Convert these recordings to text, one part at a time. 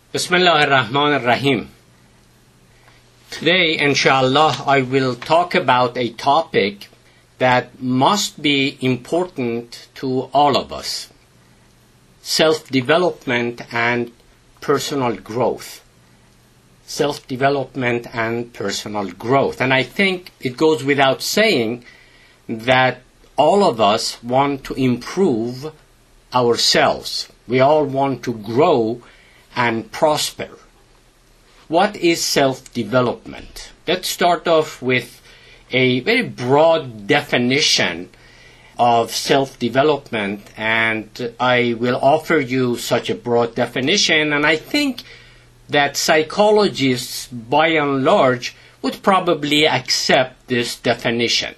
Bismillah ar-Rahman ar-Rahim. Today, inshallah, I will talk about a topic that must be important to all of us. Self-development and personal growth. Self-development and personal growth. And I think it goes without saying that all of us want to improve ourselves. We all want to grow and prosper. What is self-development? Let's start off with a very broad definition of self-development, and I will offer you such a broad definition, and I think that psychologists by and large would probably accept this definition.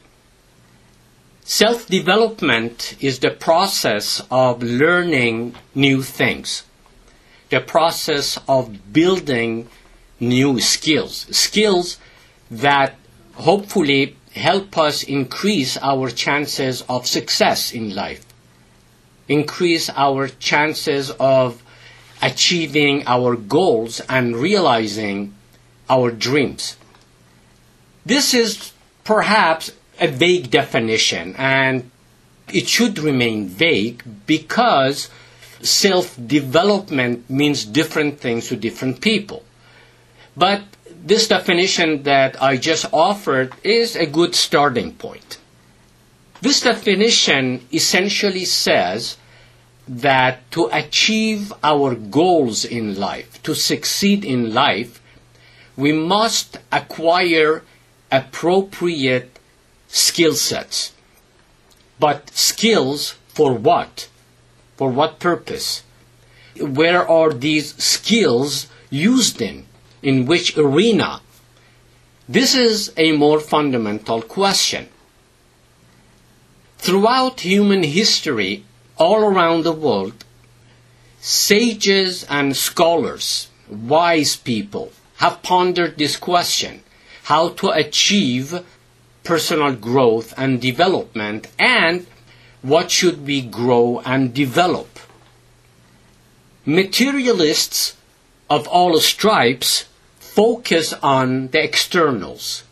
Self-development is the process of learning new things, the process of building new skills that hopefully help us increase our chances of success in life, increase our chances of achieving our goals and realizing our dreams. This is perhaps a vague definition, and it should remain vague because self-development means different things to different people. But this definition that I just offered is a good starting point. This definition essentially says that to achieve our goals in life, to succeed in life, we must acquire appropriate skill sets. But skills for what? For what purpose? Where are these skills used in? In which arena? This is a more fundamental question. Throughout human history, all around the world, sages and scholars, wise people, have pondered this question: how to achieve personal growth and development, and what should we grow and develop. Materialists of all stripes focus on the externals.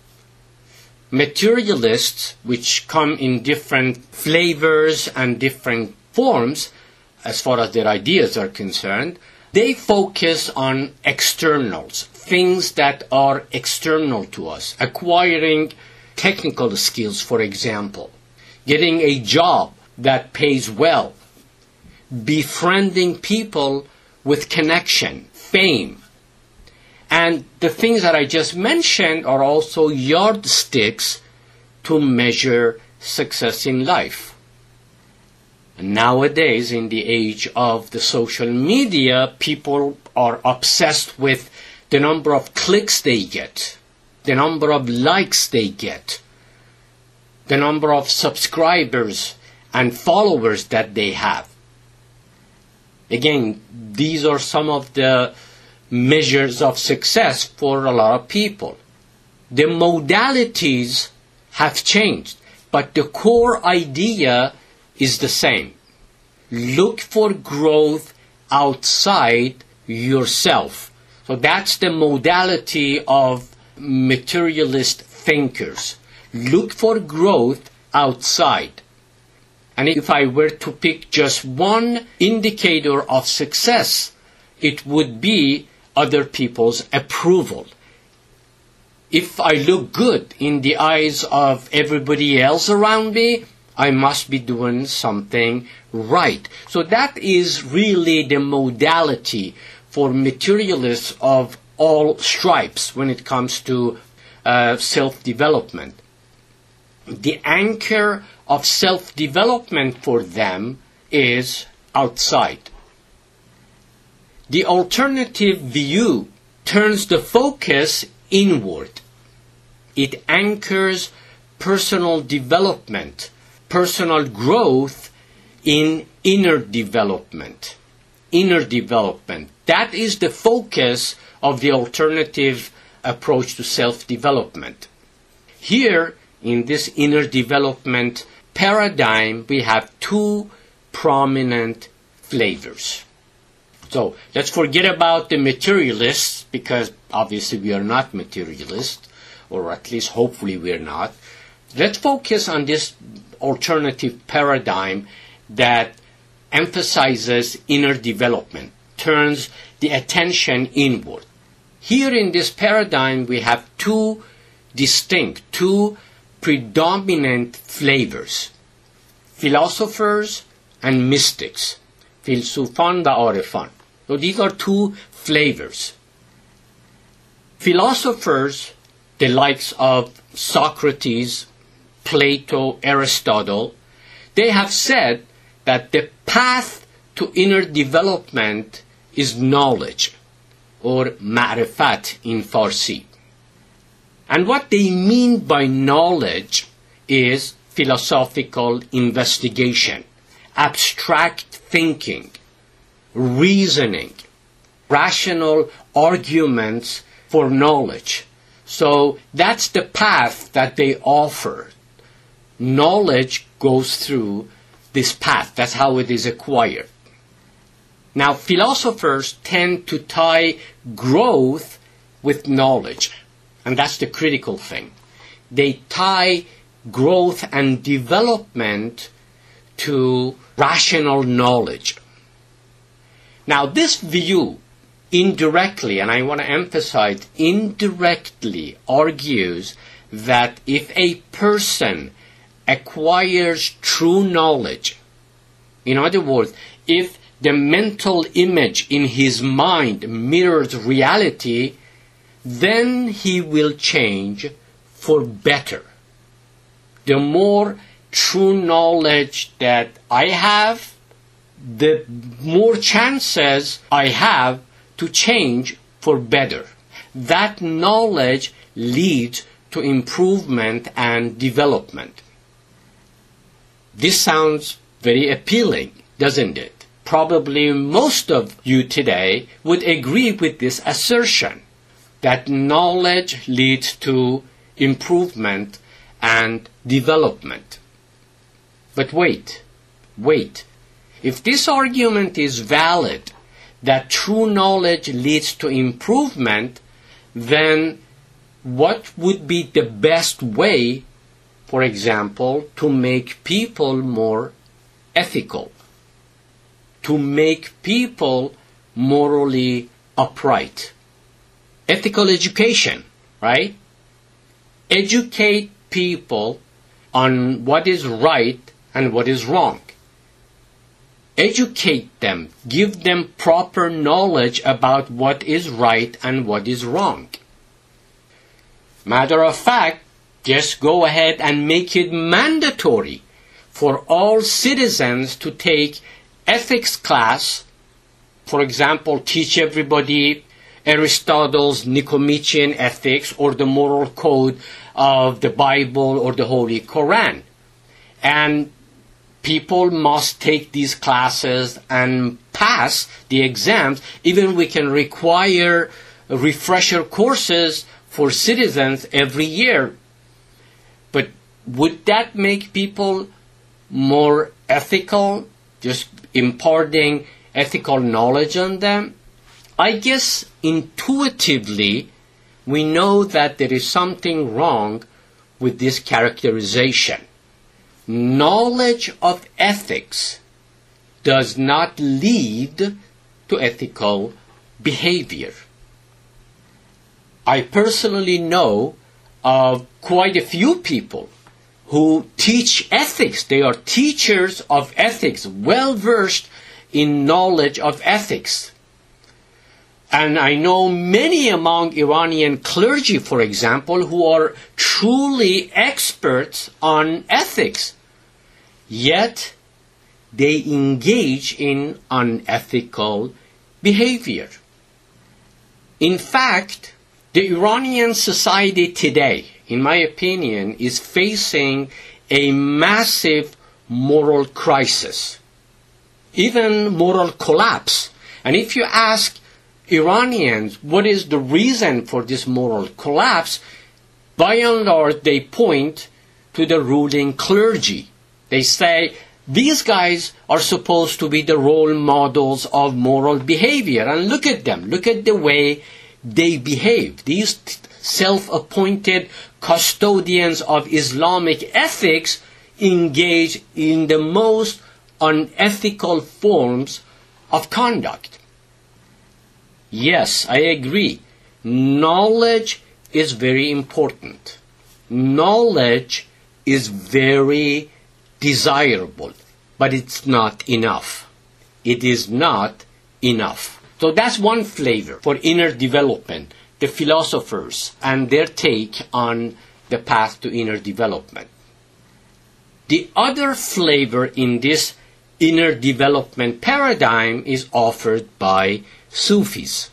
Materialists, which come in different flavors and different forms as far as their ideas are concerned, they focus on externals, things that are external to us, acquiring technical skills, for example, getting a job that pays well, befriending people with connection, fame. And the things that I just mentioned are also yardsticks to measure success in life. Nowadays, in the age of the social media, people are obsessed with the number of clicks they get, the number of likes they get, the number of subscribers and followers that they have. Again, these are some of the measures of success for a lot of people. The modalities have changed, but the core idea is the same. Look for growth outside yourself. So that's the modality of materialist thinkers. Look for growth outside. And if I were to pick just one indicator of success, it would be other people's approval. If I look good in the eyes of everybody else around me, I must be doing something right. So that is really the modality for materialists of all stripes when it comes to self-development. The anchor of self-development for them is outside. The alternative view turns the focus inward. It anchors personal development, personal growth in inner development. Inner development. That is the focus of the alternative approach to self-development. Here, in this inner development paradigm, we have two prominent flavors. So let's forget about the materialists, because obviously we are not materialists, or at least hopefully we are not. Let's focus on this alternative paradigm that emphasizes inner development, turns the attention inward. Here in this paradigm we have two predominant flavors: philosophers and mystics. فیلسوفان و عارفان. So these are two flavors. Philosophers, the likes of Socrates, Plato, Aristotle, they have said that the path to inner development is knowledge, or ma'rifat in Farsi. And what they mean by knowledge is philosophical investigation, abstract thinking, reasoning, rational arguments for knowledge. So that's the path that they offer. Knowledge goes through this path. That's how it is acquired. Now, philosophers tend to tie growth with knowledge, and that's the critical thing. They tie growth and development to rational knowledge. Now, this view indirectly, and I want to emphasize indirectly, argues that if a person acquires true knowledge, in other words, if the mental image in his mind mirrors reality, then he will change for better. The more true knowledge that I have, the more chances I have to change for better. That knowledge leads to improvement and development. This sounds very appealing, doesn't it? Probably most of you today would agree with this assertion, that knowledge leads to improvement and development. But wait. If this argument is valid, that true knowledge leads to improvement, then what would be the best way, for example, to make people more ethical, to make people morally upright? Ethical education, right? Educate people on what is right and what is wrong. Educate them, give them proper knowledge about what is right and what is wrong. Matter of fact, just go ahead and make it mandatory for all citizens to take ethics class. For example, teach everybody Aristotle's Nicomachean Ethics or the moral code of the Bible or the Holy Quran. And people must take these classes and pass the exams. Even we can require refresher courses for citizens every year. But would that make people more ethical, just imparting ethical knowledge on them? I guess intuitively we know that there is something wrong with this characterization. Knowledge of ethics does not lead to ethical behavior. I personally know of quite a few people who teach ethics. They are teachers of ethics, well versed in knowledge of ethics. And I know many among Iranian clergy, for example, who are truly experts on ethics. Yet they engage in unethical behavior. In fact, the Iranian society today, in my opinion, is facing a massive moral crisis, even moral collapse. And if you ask Iranians what is the reason for this moral collapse, by and large they point to the ruling clergy. They say these guys are supposed to be the role models of moral behavior. And look at them. Look at the way they behave. These self-appointed custodians of Islamic ethics engage in the most unethical forms of conduct. Yes, I agree. Knowledge is very important. Knowledge is very desirable, but it's not enough. It is not enough. So that's one flavor for inner development, the philosophers and their take on the path to inner development. The other flavor in this inner development paradigm is offered by Sufis.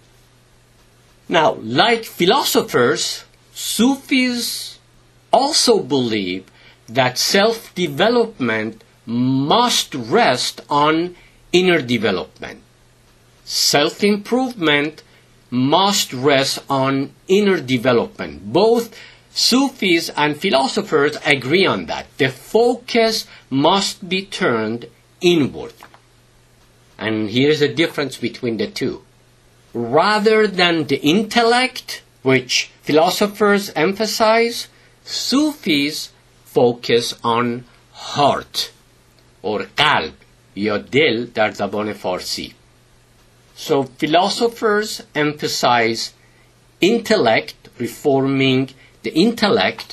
Now, like philosophers, Sufis also believe that self-development must rest on inner development. Self-improvement must rest on inner development. Both Sufis and philosophers agree on that. The focus must be turned inward. And here's the difference between the two. Rather than the intellect, which philosophers emphasize, Sufis focus on heart or قلب یا دل در زبان فارسی. So philosophers emphasize intellect, reforming the intellect.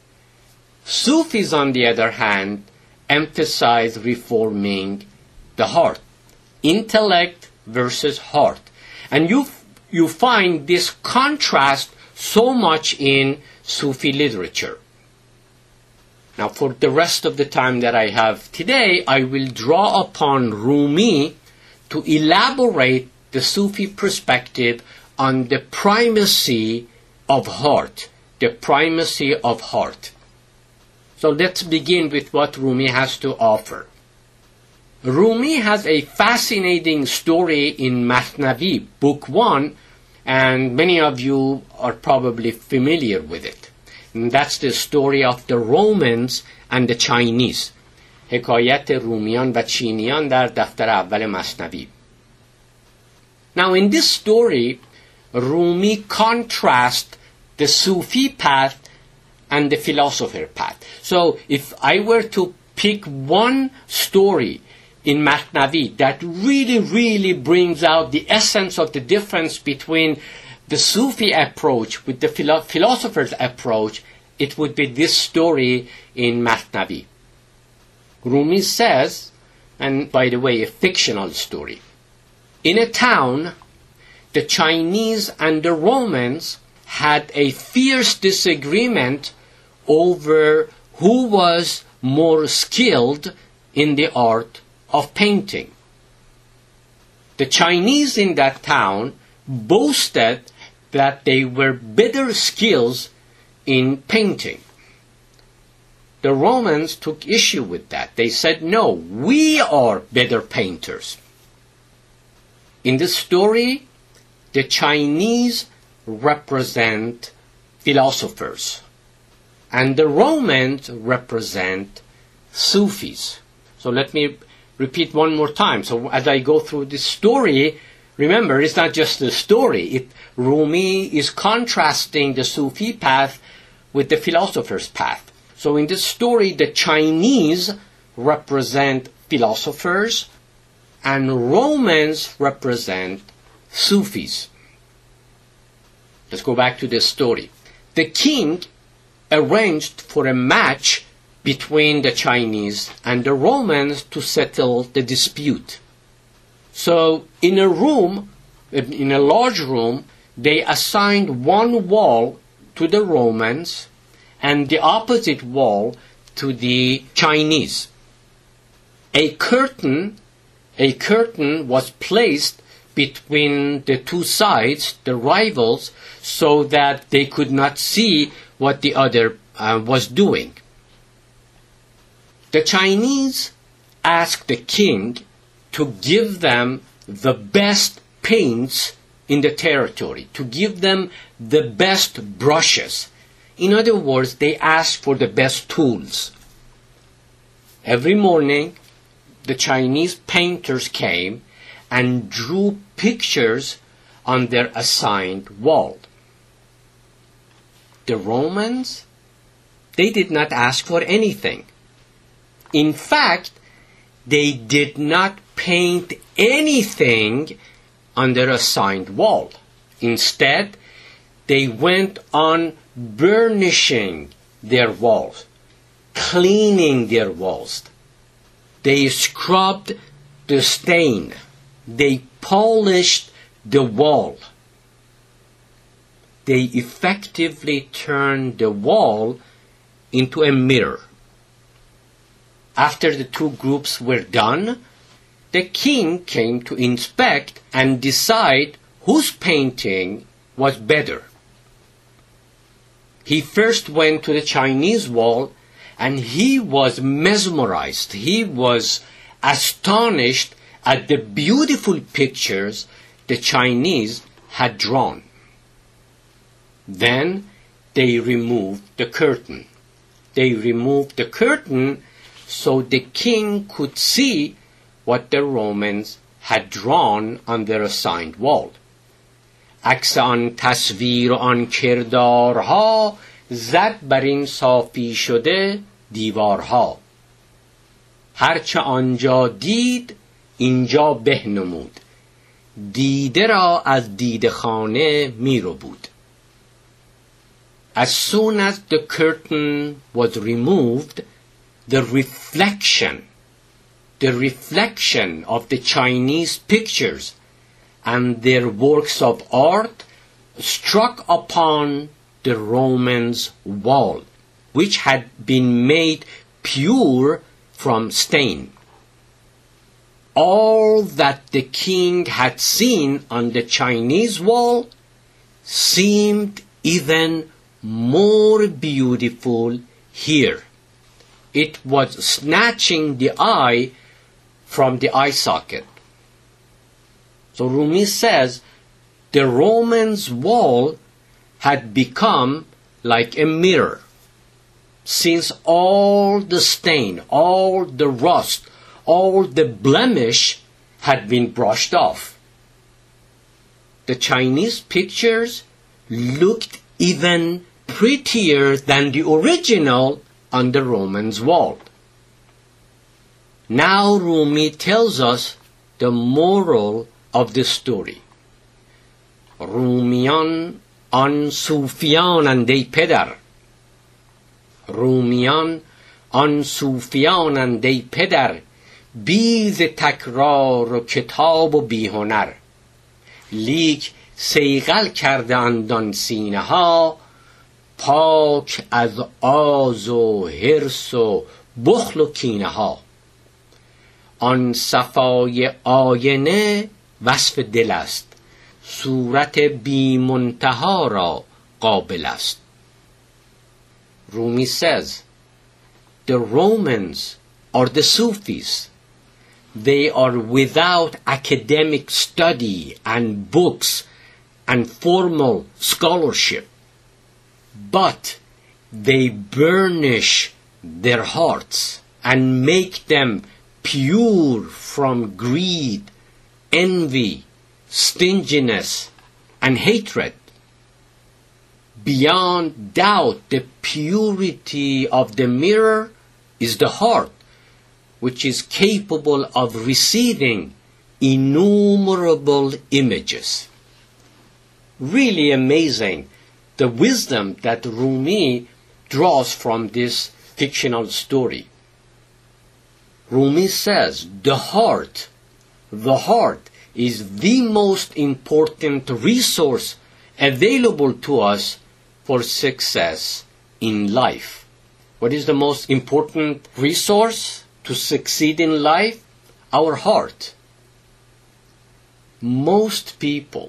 Sufis, on the other hand, emphasize reforming the heart. Intellect versus heart. And you find this contrast so much in Sufi literature. Now, for the rest of the time that I have today, I will draw upon Rumi to elaborate the Sufi perspective on the primacy of heart. The primacy of heart. So let's begin with what Rumi has to offer. Rumi has a fascinating story in Masnavi, Book 1, and many of you are probably familiar with it. And that's the story of the Romans and the Chinese. حکایت رومیان و چینیان در دفتر اول مثنوی. Now in this story, Rumi contrasts the Sufi path and the philosopher path. So if I were to pick one story in Masnavi that really brings out the essence of the difference between the Sufi approach with the philosopher's approach, it would be this story in Masnavi. Rumi says, and by the way, a fictional story. In a town, the Chinese and the Romans had a fierce disagreement over who was more skilled in the art of painting. The Chinese in that town boasted that they were better skills in painting. The Romans took issue with that. They said, no, we are better painters. In this story, the Chinese represent philosophers, and the Romans represent Sufis. So let me repeat one more time. So as I go through this story, remember, it's not just a story. Rumi is contrasting the Sufi path with the philosopher's path. So in this story, the Chinese represent philosophers and Romans represent Sufis. Let's go back to this story. The king arranged for a match between the Chinese and the Romans to settle the dispute. So in a room, in a large room, they assigned one wall to the Romans and the opposite wall to the Chinese. A curtain was placed between the two sides, the rivals, so that they could not see what the other was doing. The Chinese asked the king to give them the best paints in the territory, to give them the best brushes. In other words, they asked for the best tools. Every morning, the Chinese painters came and drew pictures on their assigned wall. The Romans, they did not ask for anything. In fact, they did not paint anything on their assigned wall. Instead, they went on burnishing their walls, cleaning their walls. They scrubbed the stain. They polished the wall. They effectively turned the wall into a mirror. After the two groups were done, the king came to inspect and decide whose painting was better. He first went to the Chinese wall and he was mesmerized. He was astonished at the beautiful pictures the Chinese had drawn. Then they removed the curtain. They removed the curtain so the king could see what the Romans had drawn on their assigned wall. عکس آن تصویر و آن کردارها زد بر این صافی شده دیوارها. هرچه آنجا دید اینجا بهنمود. دیده را از دیده خانه می رو بود. As soon as the curtain was removed, the reflection of the Chinese pictures and their works of art struck upon the Romans' wall, which had been made pure from stain. All that the king had seen on the Chinese wall seemed even more beautiful here. It was snatching the eye from the eye socket. So Rumi says the Romans' wall had become like a mirror, since all the stain, all the rust, all the blemish had been brushed off. The Chinese pictures looked even prettier than the original on the Romans' wall. Now Rumi tells us the moral of the story. رومیان آن صوفیانند ای پدر. رومیان آن صوفیانند ای پدر. بی ز تکرار و کتاب و بی هنر. لیک صیقل کرده اند آن سینه ها. پاک از آز و حرص و بخل و کینه ها. آن صفای آینه وصف دل است. صورت بی منتها را قابل است. Rumi says, the Romans or the Sufis, they are without academic study and books and formal scholarship, but they burnish their hearts and make them pure from greed, envy, stinginess, and hatred. Beyond doubt, the purity of the mirror is the heart, which is capable of receiving innumerable images. Really amazing, the wisdom that Rumi draws from this fictional story. Rumi says the heart is the most important resource available to us for success in life. What is the most important resource to succeed in life? Our heart. Most people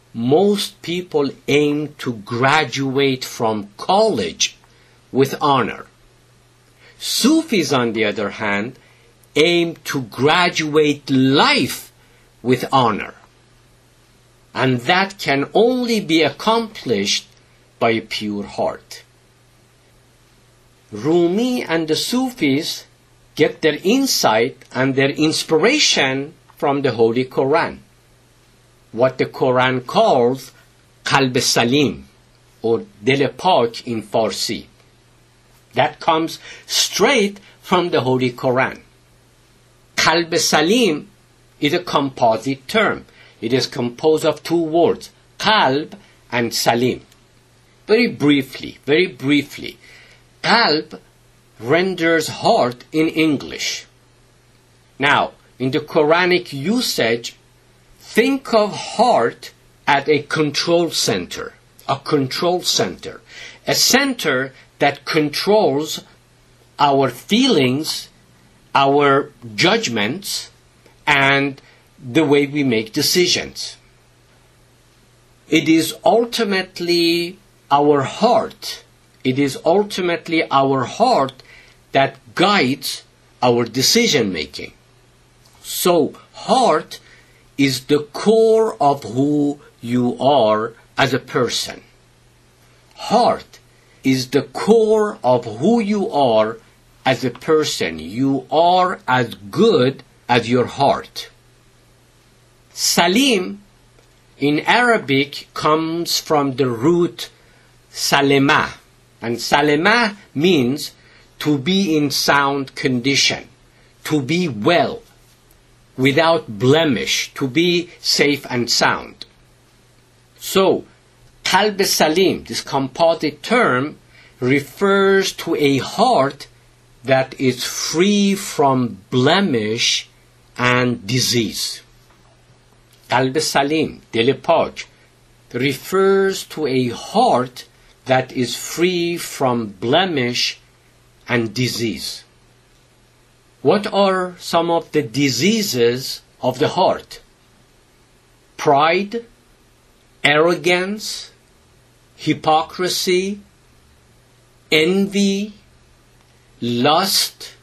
aim to graduate from college with honor. Sufis, on the other hand, aim to graduate life with honor. And that can only be accomplished by a pure heart. Rumi and the Sufis, get their insight and their inspiration from the Holy Quran. What the Quran calls Qalb Salim, or Dil Pak in Farsi. That comes straight from the Holy Quran. Qalb Salim is a composite term. It is composed of two words, Qalb and Salim. Very briefly, Qalb renders heart in English. Now, in the Quranic usage, think of heart as a control center, a center that controls our feelings, our judgments, and the way we make decisions. It is ultimately our heart that guides our decision making. So, heart is the core of who you are as a person. Heart is the core of who you are as a person. You are as good as your heart. Salim in Arabic comes from the root salima, and salima means to be in sound condition, to be well, without blemish, to be safe and sound. So, Qalb Salim, this composite term, refers to a heart that is free from blemish and disease. Qalb Salim, Dil Pak, refers to a heart that is free from blemish and disease. What are some of the diseases of the heart? Pride, arrogance, hypocrisy, envy, lust,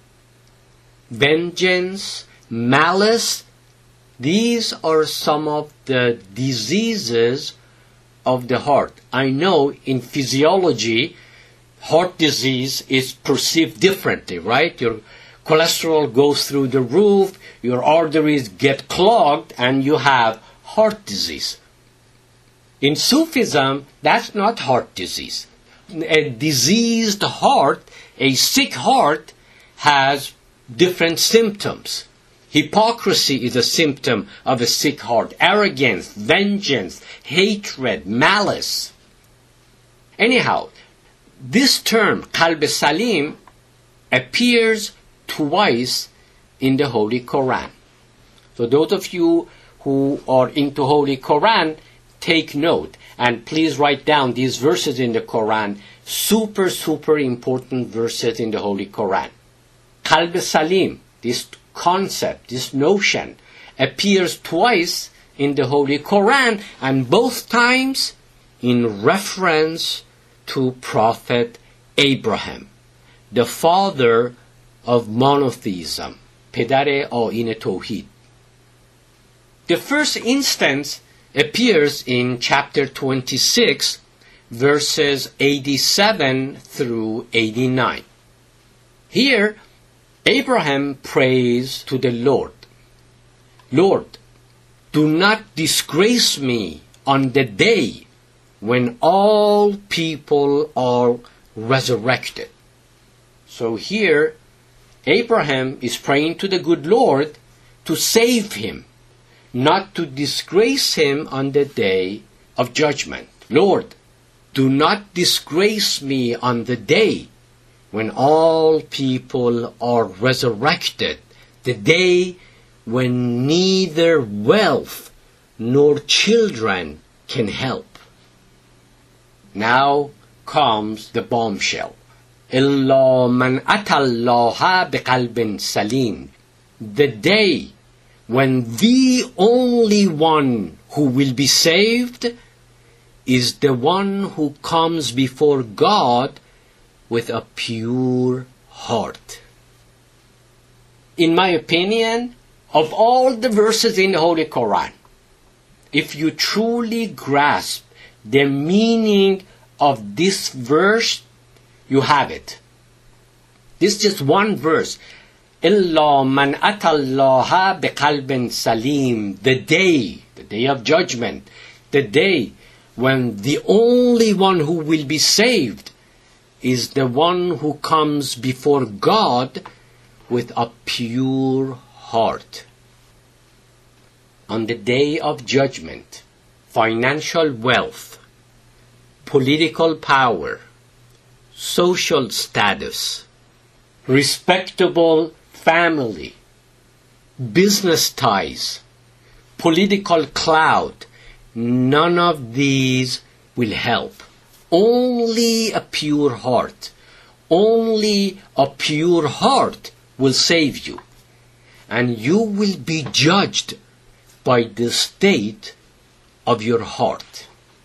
vengeance, malice. These are some of the diseases of the heart. I know in physiology, heart disease is perceived differently, right? Your cholesterol goes through the roof, your arteries get clogged, and you have heart disease. In Sufism, that's not heart disease. A diseased heart, a sick heart, has different symptoms. Hypocrisy is a symptom of a sick heart. Arrogance, vengeance, hatred, malice. Anyhow, this term, Qalb Salim, appears twice in the Holy Quran. So those of you who are into Holy Quran, take note and please write down these verses in the Quran. Super important verses in the Holy Quran. Qalb Salim, this concept, this notion, appears twice in the Holy Quran, and both times in reference to Prophet Abraham, the father of monotheism, پدر آیین توحید. The first instance appears in chapter 26, verses 87 through 89. Here, Abraham prays to the Lord, Lord, do not disgrace me on the day when all people are resurrected. So here, Abraham is praying to the good Lord to save him, not to disgrace him on the day of judgment. Lord, do not disgrace me on the day when all people are resurrected, the day when neither wealth nor children can help. Now comes the bombshell. إِلَّا مَنْ أَتَى اللَّهَ بِقَلْبٍ سَلِيمٍ. The day when the only one who will be saved is the one who comes before God with a pure heart. In my opinion, of all the verses in the Holy Quran, if you truly grasp the meaning of this verse, you have it. This is just one verse. إِلَّا مَنْ أَتَى اللَّهَ بِقَلْبٍ سَلِيمٍ. The day of judgment, the day when the only one who will be saved is the one who comes before God with a pure heart. On the day of judgment, financial wealth, political power, social status, respectable family, business ties, political clout, none of these will help. Only a pure heart, only a pure heart will save you. And you will be judged by the state of your heart.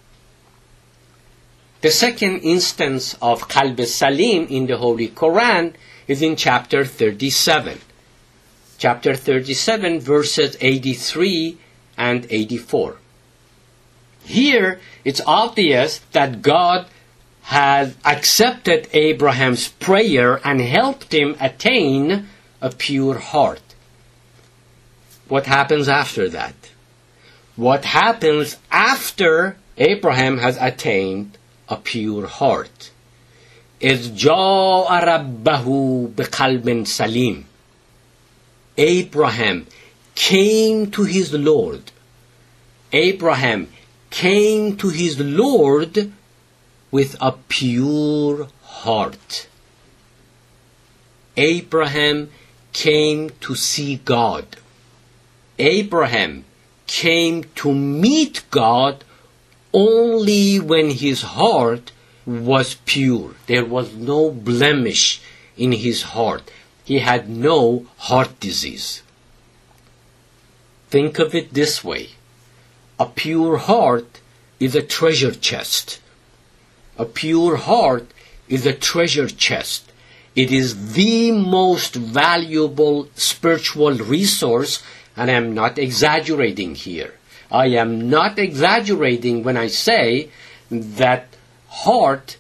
The second instance of Qalb Salim in the Holy Quran is in chapter 37. Chapter 37, verses 83 and 84. Here, it's obvious that God has accepted Abraham's prayer and helped him attain a pure heart. What happens after that? What happens after Abraham has attained a pure heart? إِذْ جَاءَ رَبَّهُ بِقَلْبٍ سَلِيمٍ. Abraham came to his Lord. Abraham came to his Lord with a pure heart. Abraham came to see God. Abraham came to meet God only when his heart was pure. There was no blemish in his heart. He had no heart disease. Think of it this way. A pure heart is a treasure chest. A pure heart is a treasure chest. It is the most valuable spiritual resource, and I am not exaggerating here. I am not exaggerating when I say that heart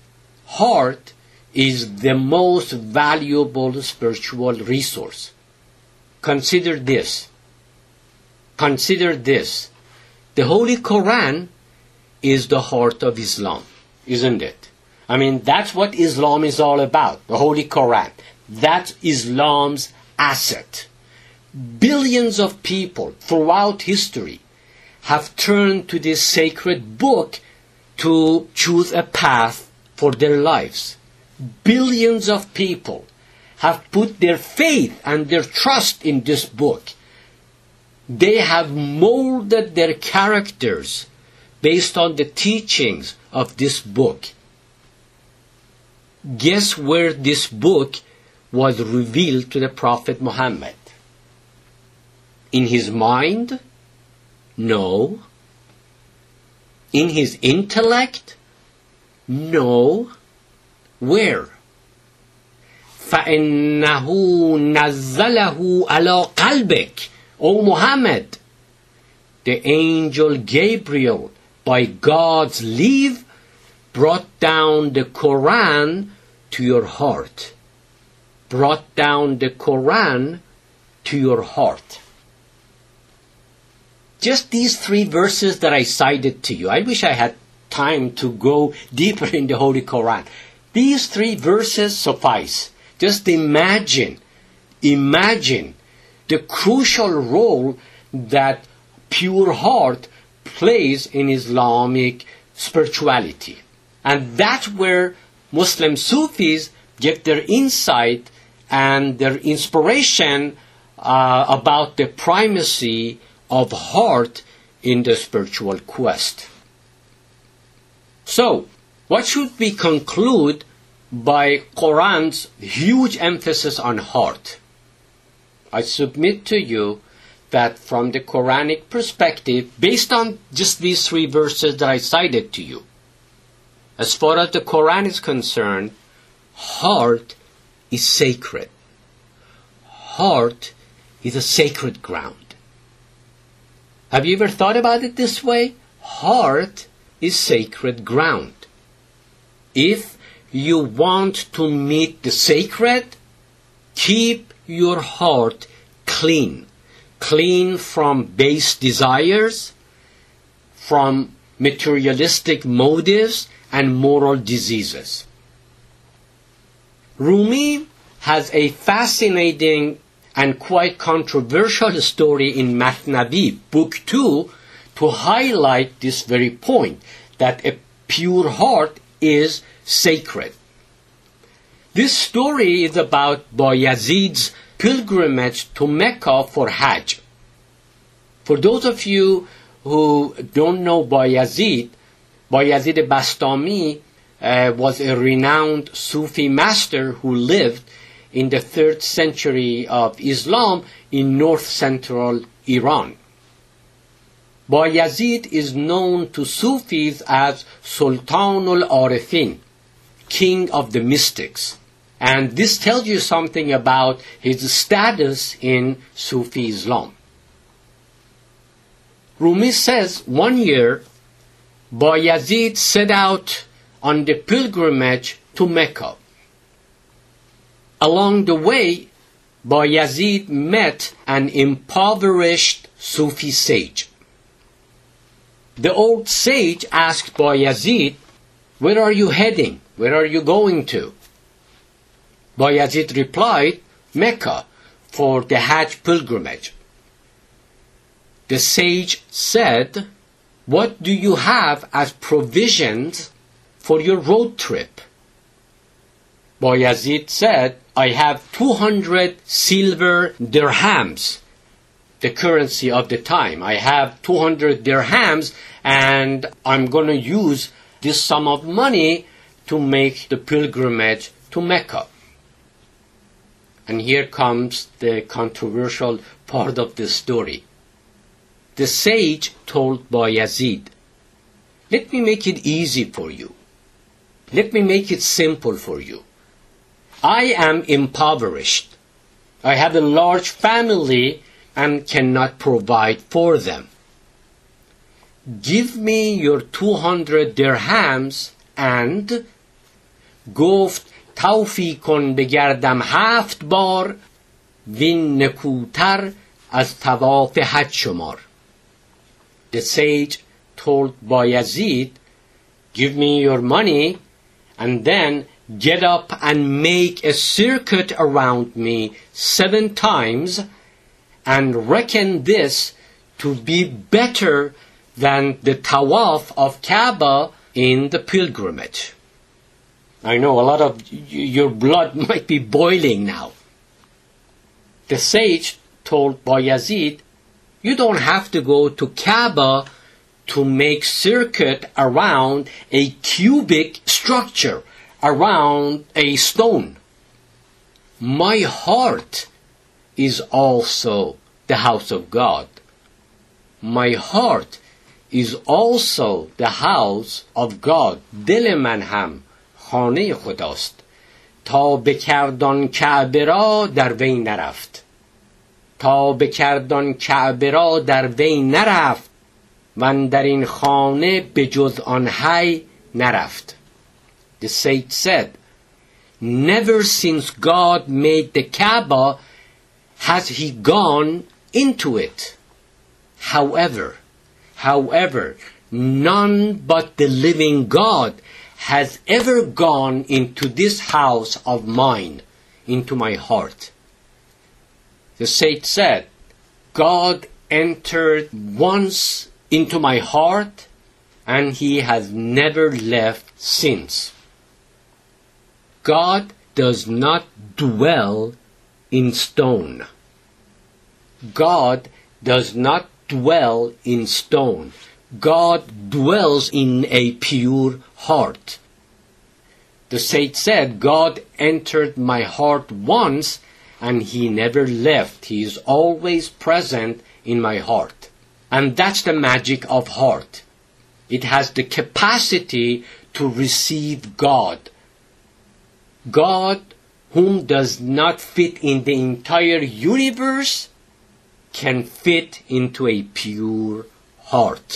is the most valuable spiritual resource. Consider this. Consider this. The Holy Quran is the heart of Islam, isn't it? I mean, that's what Islam is all about, the Holy Quran. That's Islam's asset. Billions of people throughout history have turned to this sacred book to choose a path for their lives. Billions of people have put their faith and their trust in this book. They have molded their characters based on the teachings of this book. Guess where this book was revealed to the Prophet Muhammad? In his mind? No. In his intellect? No. Where? فَإِنَّهُ نَزَّلَهُ عَلَى قَلْبِكَ. O Muhammad, the angel Gabriel, by God's leave, brought down the Quran to your heart. Brought down the Quran to your heart. Just these 3 verses that I cited to you. I wish I had time to go deeper in the Holy Quran. These 3 verses suffice. Just imagine the crucial role that pure heart plays in Islamic spirituality. And that's where Muslim Sufis get their insight and their inspiration about the primacy of heart in the spiritual quest. So, what should we conclude by Quran's huge emphasis on heart? I submit to you that from the Quranic perspective, based on just these 3 verses that I cited to you, as far as the Quran is concerned, heart is sacred. Heart is a sacred ground. Have you ever thought about it this way? Heart is sacred ground. If you want to meet the sacred, keep your heart clean. Clean from base desires, from materialistic motives and moral diseases. Rumi has a fascinating and quite controversial story in Mathnavi, Book 2, to highlight this very point, that a pure heart is sacred. This story is about Bayazid's pilgrimage to Mecca for Hajj. For those of you who don't know Bayazid, Bayazid Bastami was a renowned Sufi master who lived in the 3rd century of Islam in north-central Iran. Bayazid is known to Sufis as Sultanul Arifin, king of the mystics. And this tells you something about his status in Sufi Islam. Rumi says one year, Bayazid set out on the pilgrimage to Mecca. Along the way, Bayazid met an impoverished Sufi sage. The old sage asked Bayazid, "Where are you heading? Where are you going to?" Bayazid replied, "Mecca, for the Hajj pilgrimage." The sage said, "What do you have as provisions for your road trip?" Bayazid said, "I have 200 silver dirhams, the currency of the time. I have 200 dirhams and I'm going to use this sum of money to make the pilgrimage to Mecca." And here comes the controversial part of the story. The sage told Bayazid, "Let me make it easy for you. Let me make it simple for you. I am impoverished. I have a large family and cannot provide for them. Give me your 200 dirhams and گفت توفی کن بگردم 7 بار وین نکوتر از طواف حج شمار." The sage told Bayazid, "Give me your money and then get up and make a circuit around me 7 times and reckon this to be better than the tawaf of Kaaba in the pilgrimage." I know a lot of your blood might be boiling now. The sage told Bayazid, "You don't have to go to Kaaba to make circuit around a cubic structure, around a stone. My heart is also the house of God. My heart is also the house of God. دل من هم خانه خداست تا بکردان کعبه را در وی نرفت. تا بکردان کعبه را در وی نرفت و در این خانه به جز آن حی نرفت." The sage said, "Never since God made the Kaaba has he gone into it. However, none but the living God has ever gone into this house of mine, into my heart." The sage said, "God entered once into my heart and he has never left since." God does not dwell in stone. God does not dwell in stone. God dwells in a pure heart. The sage said, "God entered my heart once and he never left. He is always present in my heart." And that's the magic of heart. It has the capacity to receive God. God, whom does not fit in the entire universe, can fit into a pure heart.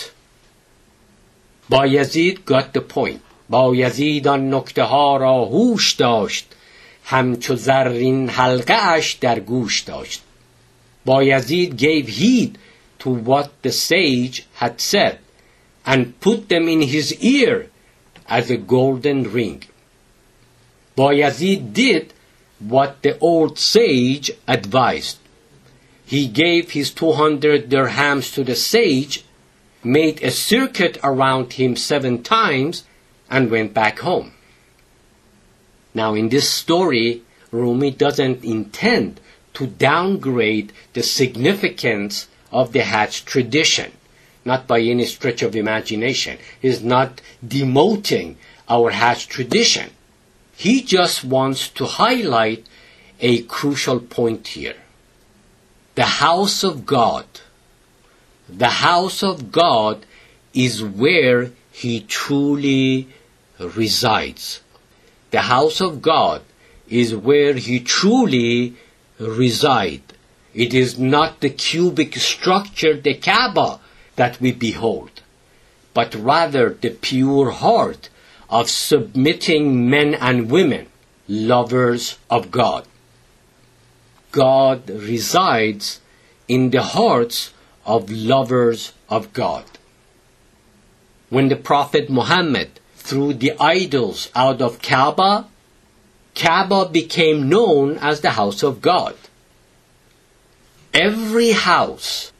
Bayazid got the point. بایزید آن نکته ها را هوش داشت، همچو زرین حلقه اش در گوش داشت. Bayazid gave heed to what the sage had said and put them in his ear as a golden ring. Bayazid did what the old sage advised. He gave his 200 dirhams to the sage, made a circuit around him 7 times, and went back home. Now in this story, Rumi doesn't intend to downgrade the significance of the Hajj tradition, not by any stretch of imagination. He's not demoting our Hajj tradition. He just wants to highlight a crucial point here. The house of God. The house of God is where He truly resides. The house of God is where He truly resides. It is not the cubic structure, the Kaaba, that we behold, but rather the pure heart of submitting men and women, lovers of God. God resides in the hearts of lovers of God. When the Prophet Muhammad threw the idols out of Kaaba, Kaaba became known as the house of God. Every house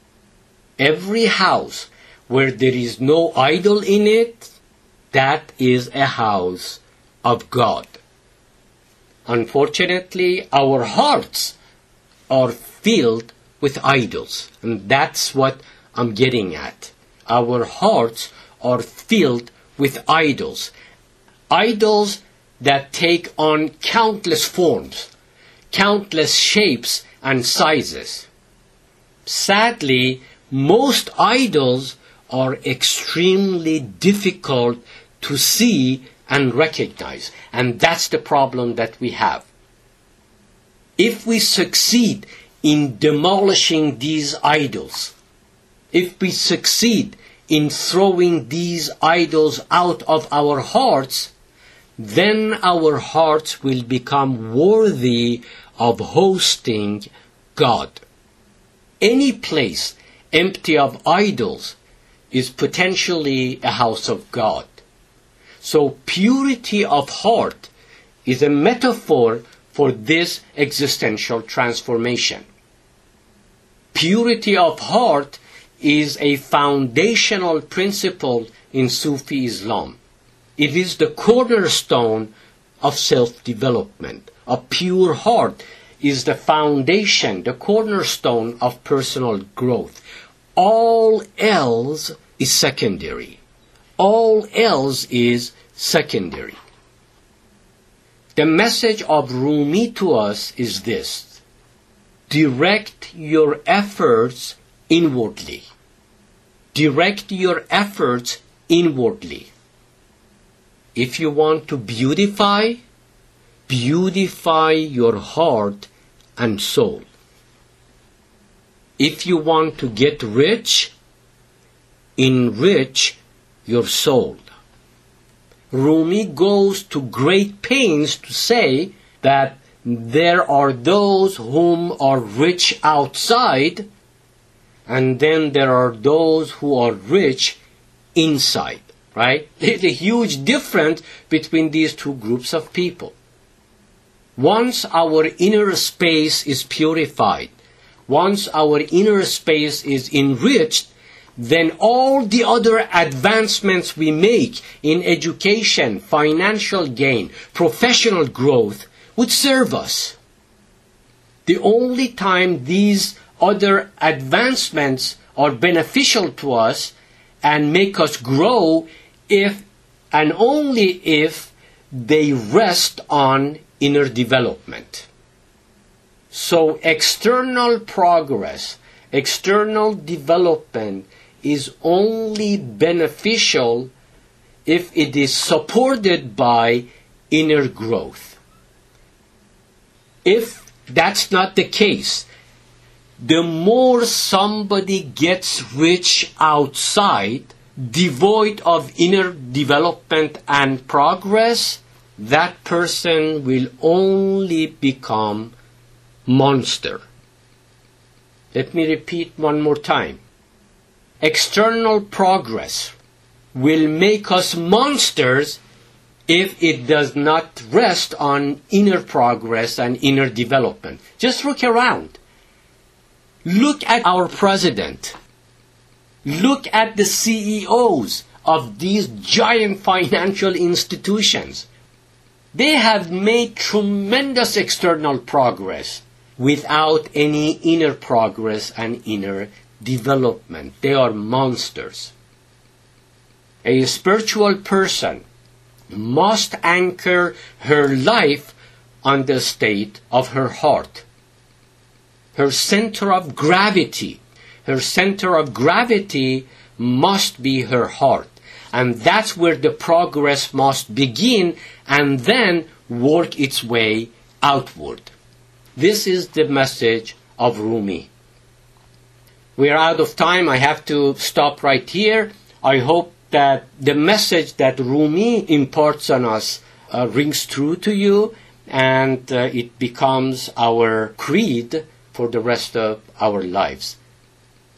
where there is no idol in it, that is a house of God. Unfortunately, our hearts are filled with idols, and that's what I'm getting at. Our hearts are filled with idols. Idols that take on countless forms, countless shapes and sizes. Sadly, most idols are extremely difficult to see and recognize, and that's the problem that we have. If we succeed in demolishing these idols, if we succeed in throwing these idols out of our hearts, then our hearts will become worthy of hosting God. Any place empty of idols is potentially a house of God. So purity of heart is a metaphor for this existential transformation. Purity of heart is a foundational principle in Sufi Islam. It is the cornerstone of self-development. A pure heart is the foundation, the cornerstone of personal growth. All else is secondary. All else is secondary. The message of Rumi to us is this: direct your efforts inwardly. Direct your efforts inwardly. If you want to beautify your heart and soul. If you want to get rich, enrich your soul. Rumi goes to great pains to say that there are those whom are rich outside, and then there are those who are rich inside, right? There's a huge difference between these two groups of people. Once our inner space is purified, once our inner space is enriched, then all the other advancements we make in education, financial gain, professional growth would serve us. The only time these other advancements are beneficial to us and make us grow if and only if they rest on inner development. So external progress, external development is only beneficial if it is supported by inner growth. If that's not the case, the more somebody gets rich outside, devoid of inner development and progress, that person will only become monster. Let me repeat one more time. External progress will make us monsters if it does not rest on inner progress and inner development. Just look around. Look at our president. Look at the CEOs of these giant financial institutions. They have made tremendous external progress without any inner progress and inner development. They are monsters. A spiritual person must anchor her life on the state of her heart. Her center of gravity. Her center of gravity must be her heart. And that's where the progress must begin and then work its way outward. This is the message of Rumi. We are out of time. I have to stop right here. I hope that the message that Rumi imparts on us rings true to you, and it becomes our creed for the rest of our lives.